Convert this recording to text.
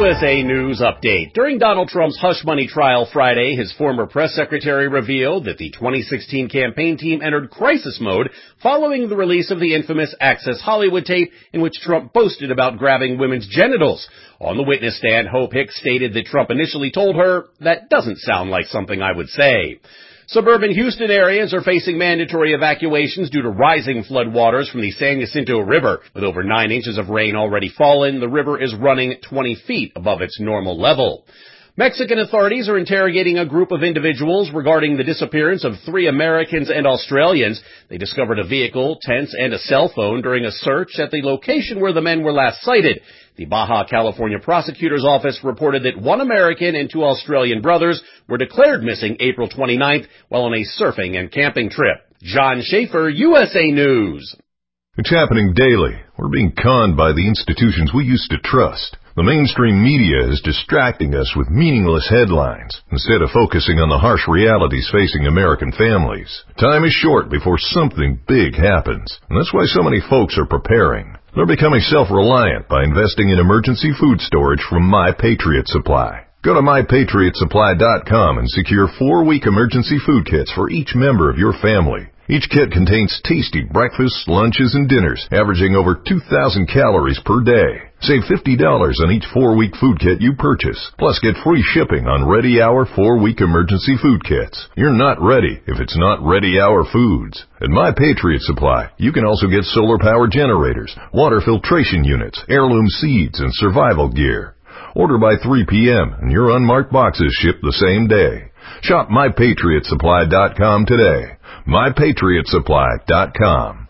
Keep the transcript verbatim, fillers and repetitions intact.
S A News Update. During Donald Trump's hush money trial Friday, his former press secretary revealed that the twenty sixteen campaign team entered crisis mode following the release of the infamous Access Hollywood tape in which Trump boasted about grabbing women's genitals. On the witness stand, Hope Hicks stated that Trump initially told her, "That doesn't sound like something I would say." Suburban Houston areas are facing mandatory evacuations due to rising floodwaters from the San Jacinto River. With over nine inches of rain already fallen, the river is running twenty feet above its normal level. Mexican authorities are interrogating a group of individuals regarding the disappearance of three Americans and Australians. They discovered a vehicle, tents, and a cell phone during a search at the location where the men were last sighted. The Baja California Prosecutor's Office reported that one American and two Australian brothers were declared missing April twenty-ninth while on a surfing and camping trip. John Schaefer, U S A News. It's happening daily. We're being conned by the institutions we used to trust. The mainstream media is distracting us with meaningless headlines instead of focusing on the harsh realities facing American families. Time is short before something big happens, and that's why so many folks are preparing. They're becoming self-reliant by investing in emergency food storage from My Patriot Supply. Go to my patriot supply dot com and secure four-week emergency food kits for each member of your family. Each kit contains tasty breakfasts, lunches, and dinners, averaging over two thousand calories per day. Save fifty dollars on each four-week food kit you purchase, plus get free shipping on Ready Hour four-week emergency food kits. You're not ready if it's not Ready Hour foods. At My Patriot Supply, you can also get solar power generators, water filtration units, heirloom seeds, and survival gear. Order by three p.m. and your unmarked boxes ship the same day. Shop my patriot supply dot com today. my patriot supply dot com.